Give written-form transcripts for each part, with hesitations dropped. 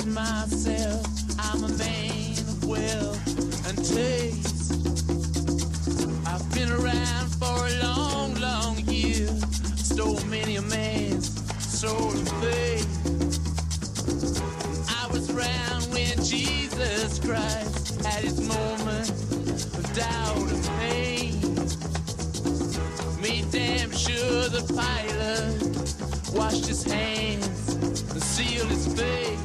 praise myself. I'm a man of wealth and taste. I've been around for a long, long year. Stole many a man's soul and faith. I was around when Jesus Christ had his moment of doubt and pain. Made damn sure the pilot washed his hands and sealed his face.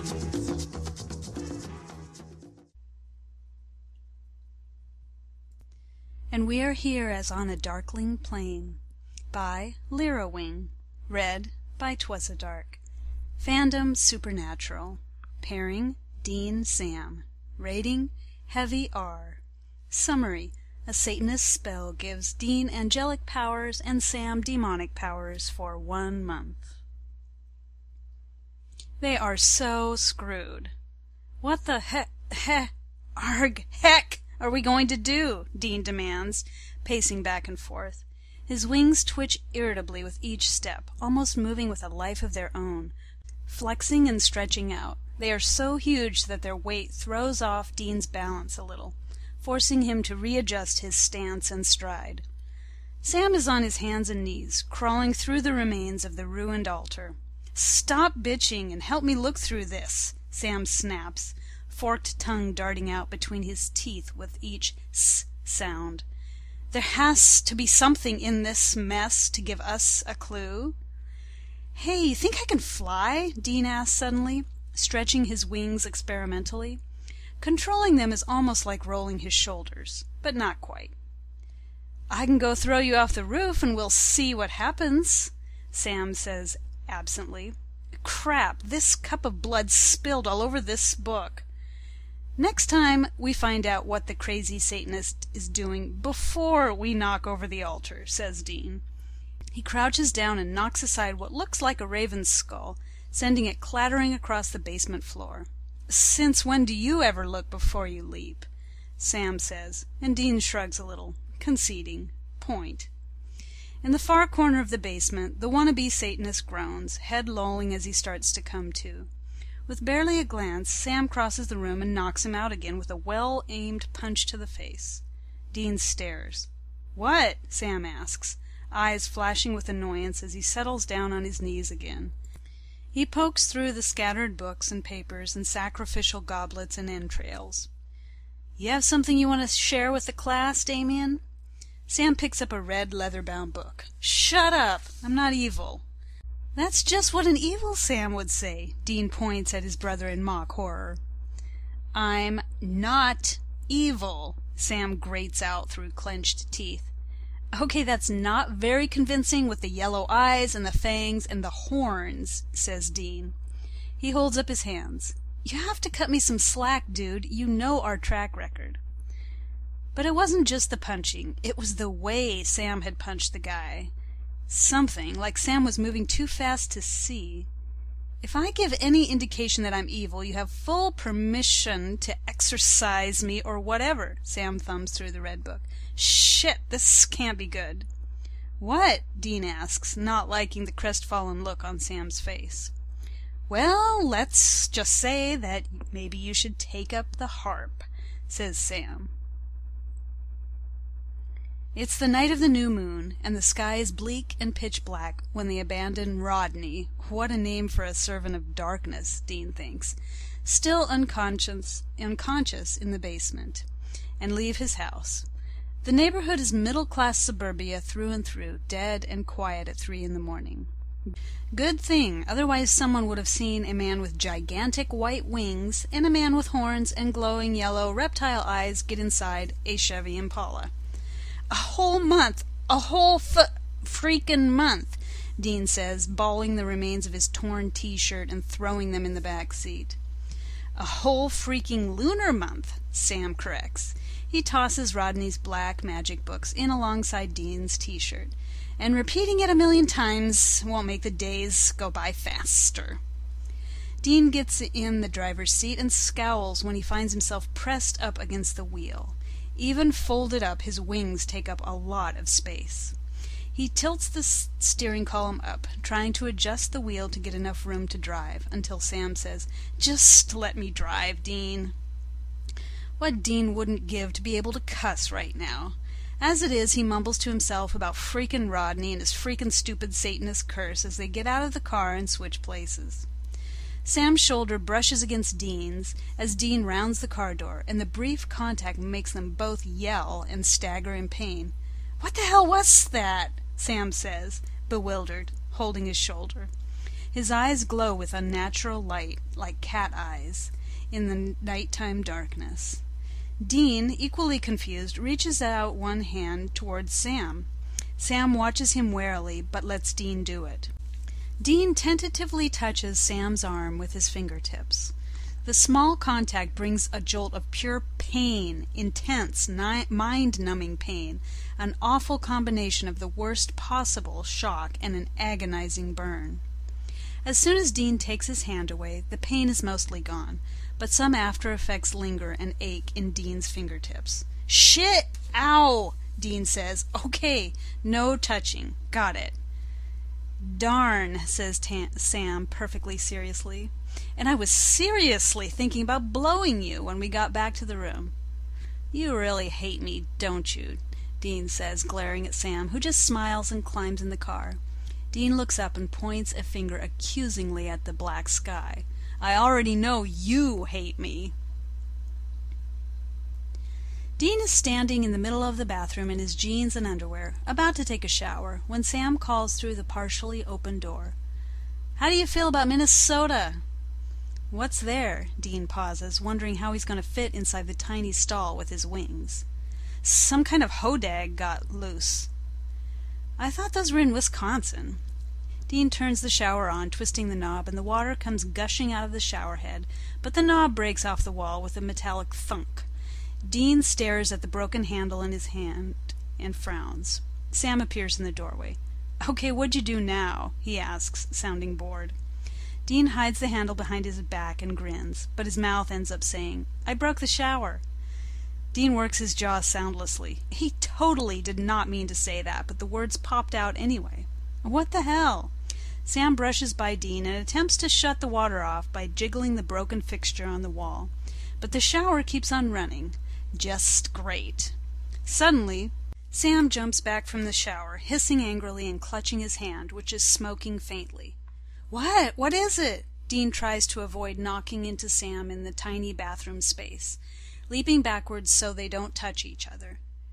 And we are here as on a darkling plain, by Lyra Wing, read by Twas a Dark. Fandom Supernatural. Pairing Dean Sam. Rating Heavy R. Summary: a Satanist spell gives Dean angelic powers and Sam demonic powers for 1 month. They are so screwed. What the heck are we going to do? Dean demands, pacing back and forth. His wings twitch irritably with each step, almost moving with a life of their own, flexing and stretching out. They are so huge that their weight throws off Dean's balance a little, forcing him to readjust his stance and stride. Sam is on his hands and knees, crawling through the remains of the ruined altar. "Stop bitching and help me look through this," Sam snaps, forked tongue darting out between his teeth with each "s" sound. "There has to be something in this mess to give us a clue." "Hey, you think I can fly?" Dean asks suddenly, stretching his wings experimentally. Controlling them is almost like rolling his shoulders, but not quite. "I can go throw you off the roof and we'll see what happens," Sam says absently. "Crap, this cup of blood spilled all over this book." "Next time we find out what the crazy Satanist is doing before we knock over the altar," says Dean. He crouches down and knocks aside what looks like a raven's skull, sending it clattering across the basement floor. "Since when do you ever look before you leap?" Sam says, and Dean shrugs a little, conceding. Point. In the far corner of the basement, the wannabe Satanist groans, head lolling as he starts to come to. With barely a glance, Sam crosses the room and knocks him out again with a well-aimed punch to the face. Dean stares. "What?" Sam asks, eyes flashing with annoyance as he settles down on his knees again. He pokes through the scattered books and papers and sacrificial goblets and entrails. "You have something you want to share with the class, Damien?" Sam picks up a red leather-bound book. "Shut up! I'm not evil." "That's just what an evil Sam would say." Dean points at his brother in mock horror. "I'm not evil," Sam grates out through clenched teeth. "Okay, that's not very convincing with the yellow eyes and the fangs and the horns," says Dean. He holds up his hands. "You have to cut me some slack, dude. You know our track record." But it wasn't just the punching. It was the way Sam had punched the guy. Something, like Sam was moving too fast to see. "If I give any indication that I'm evil, you have full permission to exorcise me or whatever." Sam thumbs through the red book. "Shit, this can't be good." "What?" Dean asks, not liking the crestfallen look on Sam's face. "Well, let's just say that maybe you should take up the harp," says Sam. It's the night of the new moon, and the sky is bleak and pitch black when they abandon Rodney, what a name for a servant of darkness, Dean thinks, still unconscious in the basement, and leave his house. The neighborhood is middle-class suburbia through and through, dead and quiet at 3 a.m. Good thing, otherwise someone would have seen a man with gigantic white wings and a man with horns and glowing yellow reptile eyes get inside a Chevy Impala. "A whole month! A whole freaking month!" Dean says, balling the remains of his torn t-shirt and throwing them in the back seat. "A whole freaking lunar month," Sam corrects. He tosses Rodney's black magic books in alongside Dean's t-shirt, and repeating it 1,000,000 times won't make the days go by faster. Dean gets in the driver's seat and scowls when he finds himself pressed up against the wheel. Even folded up, his wings take up a lot of space. He tilts the steering column up, trying to adjust the wheel to get enough room to drive, until Sam says, "Just let me drive, Dean." What Dean wouldn't give to be able to cuss right now. As it is, he mumbles to himself about freaking Rodney and his freaking stupid Satanist curse as they get out of the car and switch places. Sam's shoulder brushes against Dean's as Dean rounds the car door, and the brief contact makes them both yell and stagger in pain. "What the hell was that?" Sam says, bewildered, holding his shoulder. His eyes glow with unnatural light, like cat eyes, in the nighttime darkness. Dean, equally confused, reaches out one hand towards Sam. Sam watches him warily, but lets Dean do it. Dean tentatively touches Sam's arm with his fingertips. The small contact brings a jolt of pure pain, intense, mind-numbing pain, an awful combination of the worst possible shock and an agonizing burn. As soon as Dean takes his hand away, the pain is mostly gone, but some after-effects linger and ache in Dean's fingertips. "Shit! Ow!" Dean says. "Okay, no touching. Got it." "Darn," says Sam perfectly seriously. "And I was seriously thinking about blowing you when we got back to the room." "You really hate me, don't you?" Dean says, glaring at Sam, who just smiles and climbs in the car. Dean looks up and points a finger accusingly at the black sky. "I already know you hate me." Dean is standing in the middle of the bathroom in his jeans and underwear, about to take a shower, when Sam calls through the partially open door. "How do you feel about Minnesota?" "What's there?" Dean pauses, wondering how he's going to fit inside the tiny stall with his wings. "Some kind of hodag got loose." "I thought those were in Wisconsin." Dean turns the shower on, twisting the knob, and the water comes gushing out of the shower head, but the knob breaks off the wall with a metallic thunk. Dean stares at the broken handle in his hand and frowns. Sam appears in the doorway. "Okay, what'd you do now?" he asks, sounding bored. Dean hides the handle behind his back and grins, but his mouth ends up saying, "I broke the shower." Dean works his jaw soundlessly. He totally did not mean to say that, but the words popped out anyway. "What the hell?" Sam brushes by Dean and attempts to shut the water off by jiggling the broken fixture on the wall, but the shower keeps on running. Just great. Suddenly, Sam jumps back from the shower, hissing angrily and clutching his hand, which is smoking faintly. "What? What is it?" Dean tries to avoid knocking into Sam in the tiny bathroom space, leaping backwards so they don't touch each other.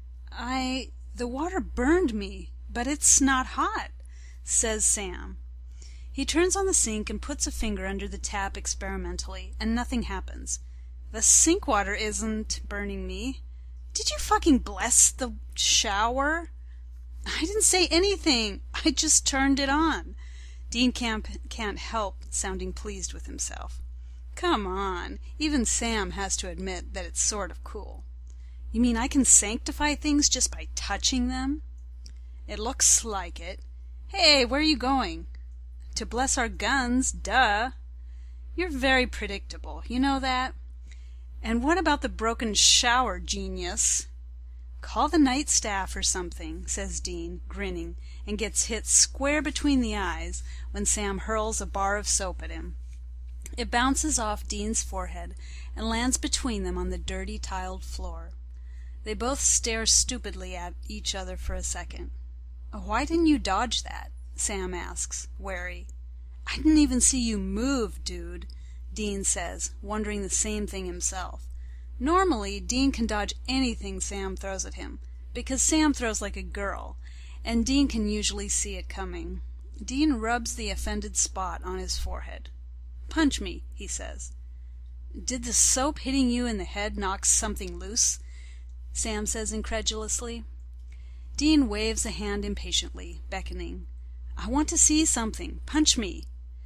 The water burned me, but it's not hot," says Sam. He turns on the sink and puts a finger under the tap experimentally, and nothing happens. "The sink water isn't burning me." "Did you fucking bless the shower?" "I didn't say anything. I just turned it on." Dean can't help sounding pleased with himself. "Come on. Even Sam has to admit that it's sort of cool." "You mean I can sanctify things just by touching them?" "It looks like it." "Hey, where are you going?" "To bless our guns, duh." "You're very predictable. You know that?" "And what about the broken shower, genius?" "Call the night staff or something," says Dean, grinning, and gets hit square between the eyes when Sam hurls a bar of soap at him. It bounces off Dean's forehead and lands between them on the dirty tiled floor. They both stare stupidly at each other for a second. "Why didn't you dodge that?" Sam asks, wary. "I didn't even see you move, dude," Dean says, wondering the same thing himself. Normally, Dean can dodge anything Sam throws at him, because Sam throws like a girl, and Dean can usually see it coming. Dean rubs the offended spot on his forehead. "Punch me," he says. "Did the soap hitting you in the head knock something loose?" Sam says incredulously. Dean waves a hand impatiently, beckoning. "I want to see something. Punch me."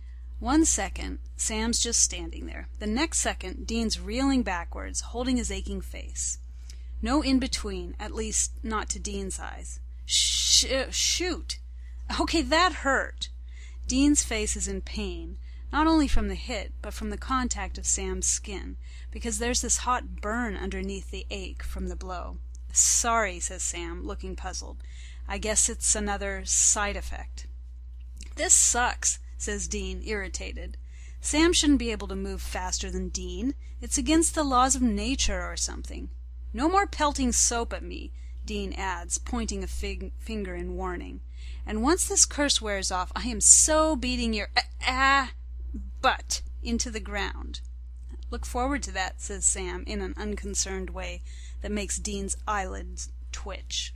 1 second, Sam's just standing there. The next second, Dean's reeling backwards, holding his aching face. No in-between, at least not to Dean's eyes. Shoot! Okay, that hurt! Dean's face is in pain, not only from the hit, but from the contact of Sam's skin, because there's this hot burn underneath the ache from the blow. "Sorry," says Sam, looking puzzled. I guess it's another side effect. This sucks, says Dean, irritated. Sam shouldn't be able to move faster than Dean. It's against the laws of nature or something. No more pelting soap at me, Dean adds, pointing a finger in warning. And once this curse wears off, I am so beating your butt into the ground. Look forward to that, says Sam in an unconcerned way that makes Dean's eyelids twitch.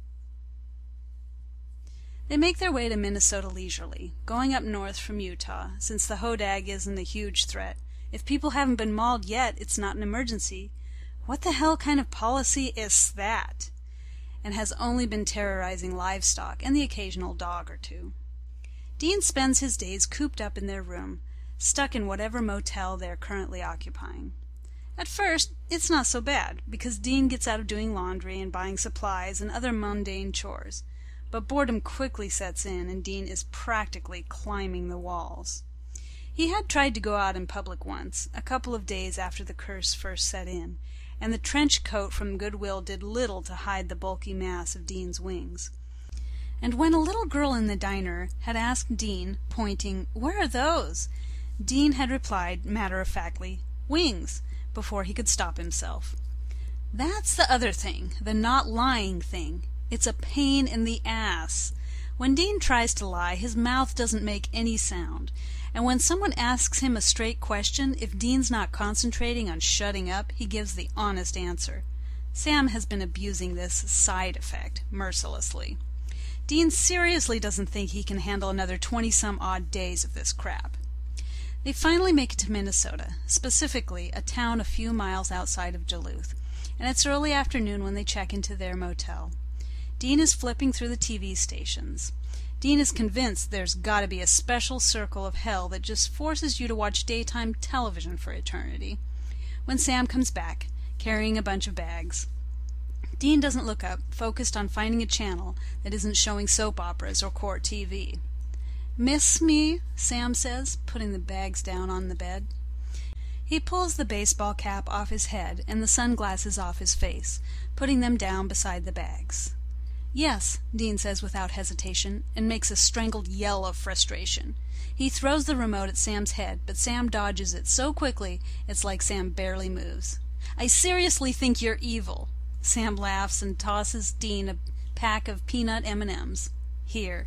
They make their way to Minnesota leisurely, going up north from Utah, since the hodag isn't a huge threat. If people haven't been mauled yet, it's not an emergency. What the hell kind of policy is that? And has only been terrorizing livestock and the occasional dog or two. Dean spends his days cooped up in their room, stuck in whatever motel they're currently occupying. At first, it's not so bad, because Dean gets out of doing laundry and buying supplies and other mundane chores. But boredom quickly sets in, and Dean is practically climbing the walls. He had tried to go out in public once, a couple of days after the curse first set in, and the trench coat from Goodwill did little to hide the bulky mass of Dean's wings. And when a little girl in the diner had asked Dean, pointing, "Where are those?" Dean had replied, matter-of-factly, "Wings," before he could stop himself. That's the other thing, the not lying thing. It's a pain in the ass. When Dean tries to lie, his mouth doesn't make any sound, and when someone asks him a straight question, if Dean's not concentrating on shutting up, he gives the honest answer. Sam has been abusing this side effect mercilessly. Dean seriously doesn't think he can handle another 20-some-odd days of this crap. They finally make it to Minnesota, specifically a town a few miles outside of Duluth, and it's early afternoon when they check into their motel. Dean is flipping through the TV stations. Dean is convinced there's got to be a special circle of hell that just forces you to watch daytime television for eternity. When Sam comes back, carrying a bunch of bags. Dean doesn't look up, focused on finding a channel that isn't showing soap operas or court TV. "Miss me?" Sam says, putting the bags down on the bed. He pulls the baseball cap off his head and the sunglasses off his face, putting them down beside the bags. "Yes," Dean says without hesitation, and makes a strangled yell of frustration. He throws the remote at Sam's head, but Sam dodges it so quickly it's like Sam barely moves. "I seriously think you're evil." Sam laughs and tosses Dean a pack of peanut M&Ms. "Here."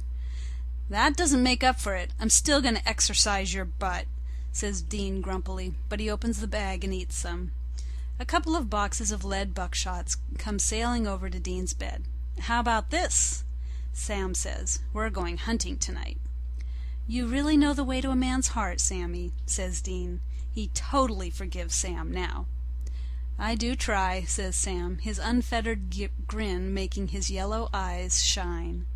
"That doesn't make up for it. I'm still going to exercise your butt," says Dean grumpily, but he opens the bag and eats some. A couple of boxes of lead buckshots come sailing over to Dean's bed. "How about this?" Sam says. "We're going hunting tonight." "You really know the way to a man's heart, Sammy," says Dean. He totally forgives Sam now. "I do try," says Sam, his unfettered grin making his yellow eyes shine.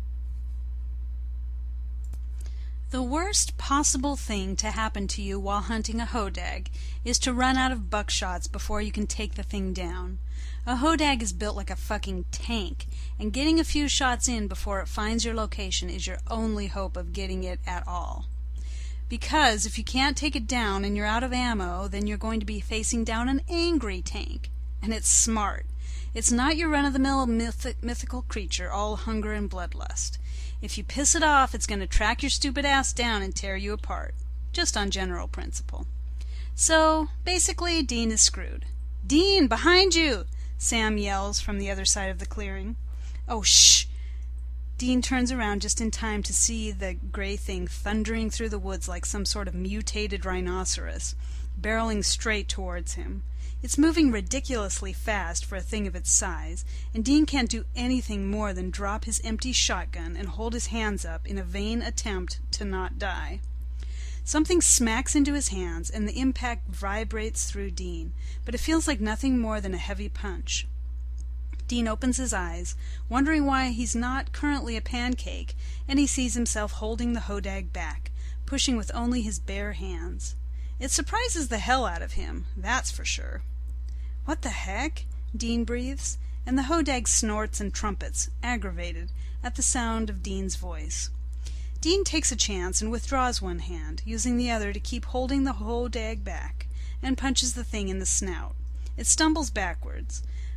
The worst possible thing to happen to you while hunting a hodag is to run out of buckshots before you can take the thing down. A hodag is built like a fucking tank, and getting a few shots in before it finds your location is your only hope of getting it at all. Because if you can't take it down and you're out of ammo, then you're going to be facing down an angry tank. And it's smart. It's not your run-of-the-mill mythical creature, all hunger and bloodlust. If you piss it off, it's going to track your stupid ass down and tear you apart. Just on general principle. So, basically, Dean is screwed. "Dean, behind you!" Sam yells from the other side of the clearing. "Oh, shh!" Dean turns around just in time to see the gray thing thundering through the woods like some sort of mutated rhinoceros, barreling straight towards him. It's moving ridiculously fast for a thing of its size, and Dean can't do anything more than drop his empty shotgun and hold his hands up in a vain attempt to not die. Something smacks into his hands, and the impact vibrates through Dean, but it feels like nothing more than a heavy punch. Dean opens his eyes, wondering why he's not currently a pancake, and he sees himself holding the hodag back, pushing with only his bare hands. It surprises the hell out of him, that's for sure. "What the heck?" Dean breathes, and the hodag snorts and trumpets, aggravated, at the sound of Dean's voice. Dean takes a chance and withdraws one hand, using the other to keep holding the hodag back, and punches the thing in the snout. It stumbles backwards,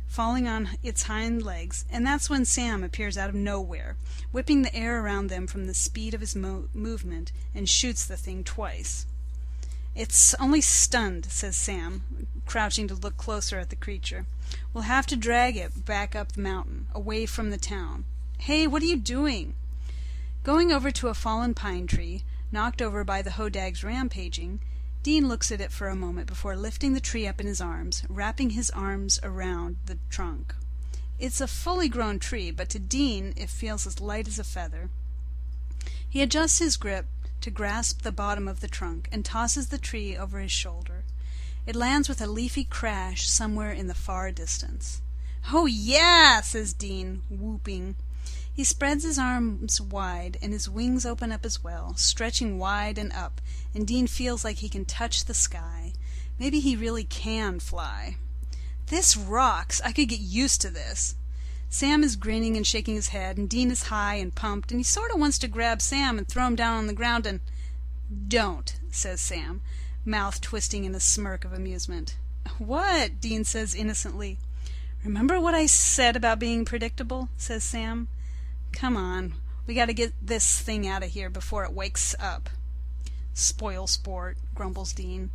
falling on its hind legs, and that's when Sam appears out of nowhere, whipping the air around them from the speed of his movement, and shoots the thing twice. "It's only stunned," says Sam, crouching to look closer at the creature. "We'll have to drag it back up the mountain, away from the town. Hey, what are you doing?" Going over to a fallen pine tree, knocked over by the Hodag's rampaging, Dean looks at it for a moment before lifting the tree up in his arms, wrapping his arms around the trunk. It's a fully grown tree, but to Dean it feels as light as a feather. He adjusts his grip to grasp the bottom of the trunk and tosses the tree over his shoulder. It lands with a leafy crash somewhere in the far distance. "Oh yeah!" says Dean, whooping. He spreads his arms wide, and his wings open up as well, stretching wide and up, and Dean feels like he can touch the sky. Maybe he really can fly. "This rocks! I could get used to this." Sam is grinning and shaking his head, and Dean is high and pumped, and he sort of wants to grab Sam and throw him down on the ground and... "Don't," says Sam, mouth twisting in a smirk of amusement. "What?" Dean says innocently. "Remember what I said about being predictable?" says Sam. "Come on, we gotta get this thing out of here before it wakes up." "Spoil sport," grumbles Dean.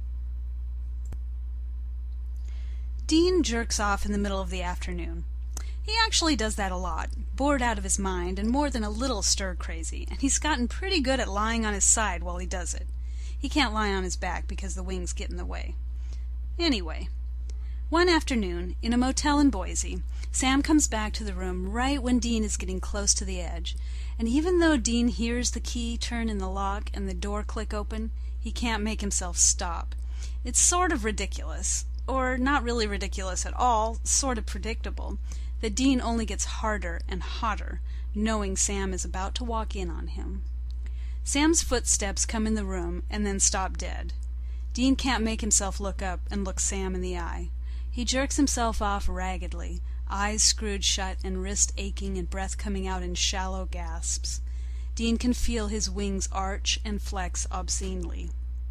Dean jerks off in the middle of the afternoon. He actually does that a lot, bored out of his mind and more than a little stir-crazy, and he's gotten pretty good at lying on his side while he does it. He can't lie on his back because the wings get in the way. Anyway, one afternoon, in a motel in Boise, Sam comes back to the room right when Dean is getting close to the edge, and even though Dean hears the key turn in the lock and the door click open, he can't make himself stop. It's sort of ridiculous, or not really ridiculous at all, sort of predictable, that Dean only gets harder and hotter, knowing Sam is about to walk in on him. Sam's footsteps come in the room and then stop dead. Dean can't make himself look up and look Sam in the eye. He jerks himself off raggedly, eyes screwed shut and wrist aching and breath coming out in shallow gasps. Dean can feel his wings arch and flex obscenely.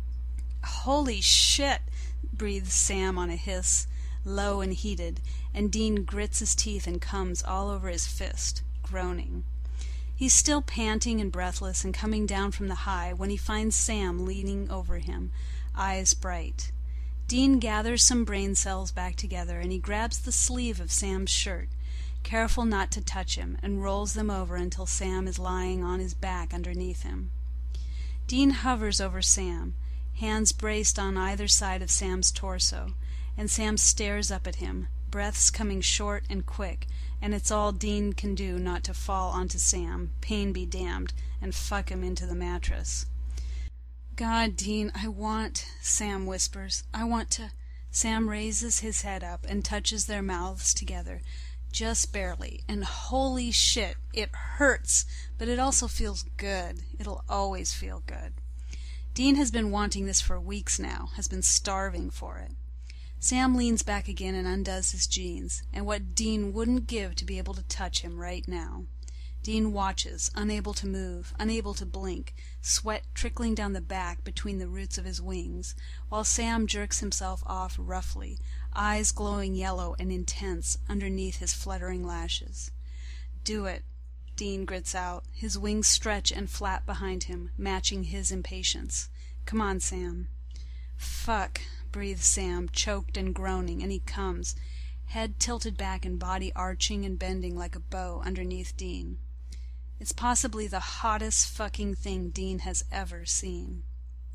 "Holy shit!" breathes Sam on a hiss, low and heated, and Dean grits his teeth and comes all over his fist, groaning. He's still panting and breathless and coming down from the high when he finds Sam leaning over him, eyes bright. Dean gathers some brain cells back together, and he grabs the sleeve of Sam's shirt, careful not to touch him, and rolls them over until Sam is lying on his back underneath him. Dean hovers over Sam, hands braced on either side of Sam's torso, and Sam stares up at him, breaths coming short and quick, and it's all Dean can do not to fall onto Sam, pain be damned, and fuck him into the mattress. "God, Dean, I want," Sam whispers. "I want to—" Sam raises his head up and touches their mouths together, just barely, and holy shit, it hurts, but it also feels good. It'll always feel good. Dean has been wanting this for weeks now, has been starving for it. Sam leans back again and undoes his jeans, and what Dean wouldn't give to be able to touch him right now. Dean watches, unable to move, unable to blink, sweat trickling down the back between the roots of his wings, while Sam jerks himself off roughly, eyes glowing yellow and intense underneath his fluttering lashes. "Do it," Dean grits out, his wings stretch and flap behind him, matching his impatience. "Come on, Sam." "Fuck," breathes Sam, choked and groaning, and he comes, head tilted back and body arching and bending like a bow underneath Dean. It's possibly the hottest fucking thing Dean has ever seen.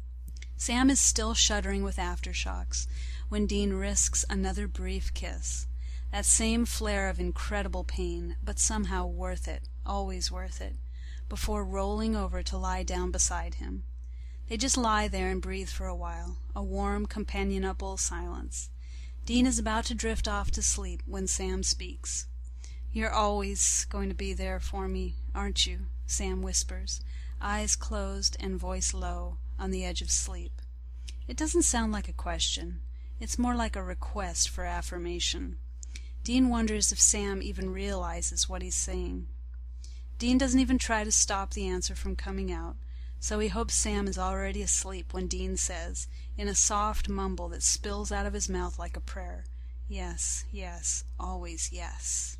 Sam is still shuddering with aftershocks when Dean risks another brief kiss. That same flare of incredible pain, but somehow worth it, always worth it, before rolling over to lie down beside him. They just lie there and breathe for a while, a warm, companionable silence. Dean is about to drift off to sleep when Sam speaks. "You're always going to be there for me, aren't you?" Sam whispers, eyes closed and voice low, on the edge of sleep. It doesn't sound like a question. It's more like a request for affirmation. Dean wonders if Sam even realizes what he's saying. Dean doesn't even try to stop the answer from coming out, so he hopes Sam is already asleep when Dean says, in a soft mumble that spills out of his mouth like a prayer, Yes, yes, always yes.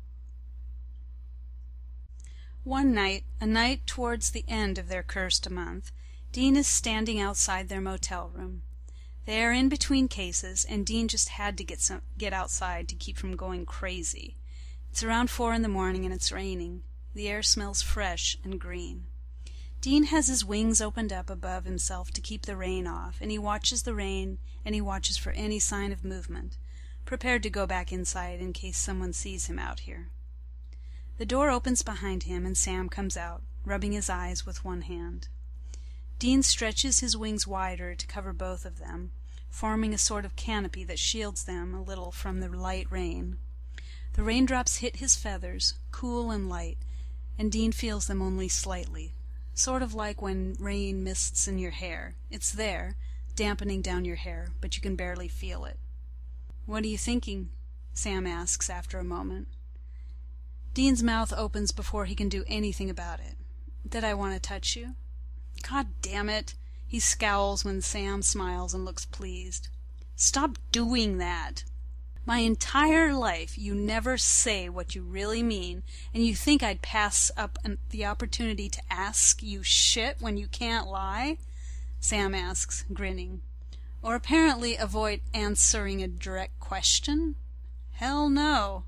One night, a night towards the end of their cursed month, Dean is standing outside their motel room. They are in between cases, and Dean just had to get outside to keep from going crazy. It's around 4 in the morning and it's raining. The air smells fresh and green. Dean has his wings opened up above himself to keep the rain off, and he watches the rain, and he watches for any sign of movement, prepared to go back inside in case someone sees him out here. The door opens behind him and Sam comes out, rubbing his eyes with one hand. Dean stretches his wings wider to cover both of them, forming a sort of canopy that shields them a little from the light rain. The raindrops hit his feathers, cool and light, and Dean feels them only slightly, sort of like when rain mists in your hair. It's there, dampening down your hair, but you can barely feel it. "What are you thinking?" Sam asks after a moment. Dean's mouth opens before he can do anything about it. "Did I want to touch you?" "God damn it!" He scowls when Sam smiles and looks pleased. "Stop doing that! My entire life you never say what you really mean, and you think I'd pass up the opportunity to ask you shit when you can't lie?" Sam asks, grinning. "Or apparently avoid answering a direct question? Hell no!"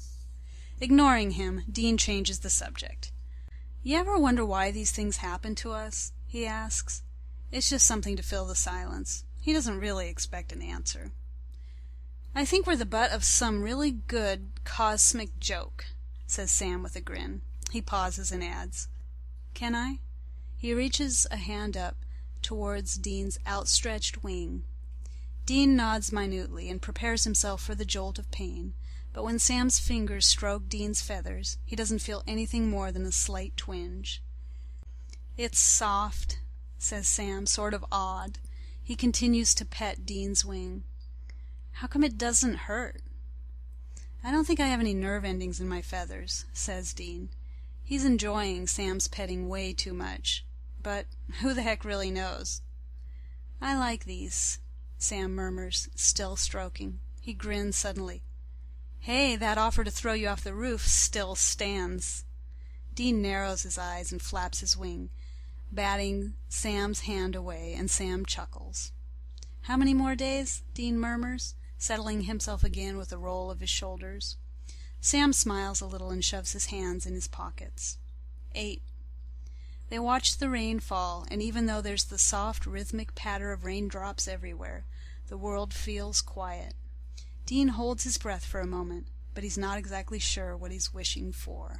Ignoring him, Dean changes the subject. "You ever wonder why these things happen to us?" he asks. It's just something to fill the silence. He doesn't really expect an answer. "I think we're the butt of some really good cosmic joke," says Sam with a grin. He pauses and adds, "Can I?" He reaches a hand up towards Dean's outstretched wing. Dean nods minutely and prepares himself for the jolt of pain, but when Sam's fingers stroke Dean's feathers, he doesn't feel anything more than a slight twinge. "It's soft," says Sam, sort of awed. He continues to pet Dean's wing. "How come it doesn't hurt?" "I don't think I have any nerve endings in my feathers," says Dean. He's enjoying Sam's petting way too much, but who the heck really knows? "I like these," Sam murmurs, still stroking. He grins suddenly. "Hey, that offer to throw you off the roof still stands." Dean narrows his eyes and flaps his wing, batting Sam's hand away, and Sam chuckles. "How many more days?" Dean murmurs, settling himself again with a roll of his shoulders. Sam smiles a little and shoves his hands in his pockets. 8. They watch the rain fall, and even though there's the soft rhythmic patter of raindrops everywhere, the world feels quiet. Dean holds his breath for a moment, but he's not exactly sure what he's wishing for.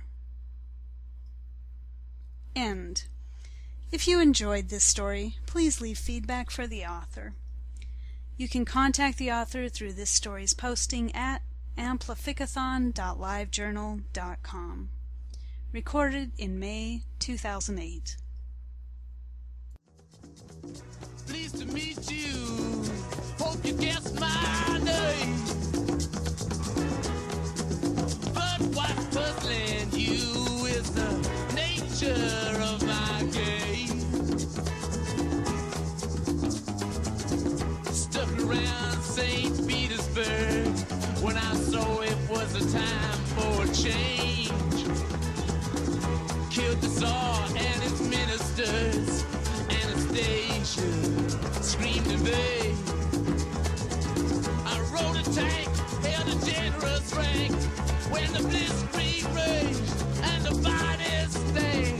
End. If you enjoyed this story, please leave feedback for the author. You can contact the author through this story's posting at amplificathon.livejournal.com. Recorded in May 2008. Pleased to meet you. Hope you guessed my name. But what's puzzling you is the nature of my game. Stuck around St. Petersburg when I saw it was a time for a change. Killed the Tsar and his ministers. Anastasia screamed in vain. I rode a tank, held a generous rank when the blitzkrieg raged and the bodies stank.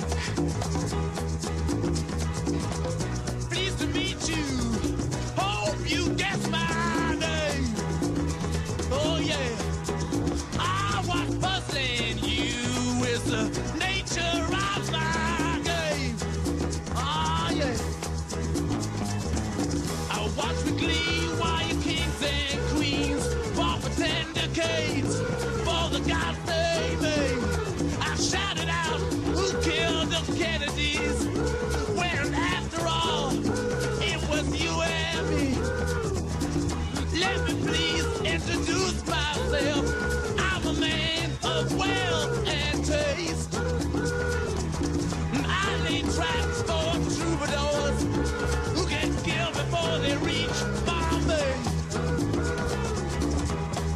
Pleased to meet you. Hope you guess my name. Oh yeah. What's puzzling you is the nature of my game. Oh yeah. I watch with glee while your kings and queens fought for 10 decades for the gods they made. I shouted out, who killed the Kennedys? When after all, it was you and me. Let me please introduce myself. I'm a man of wealth and taste. I lay traps for troubadours who get killed before they reach Bombay.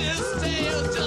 his tail just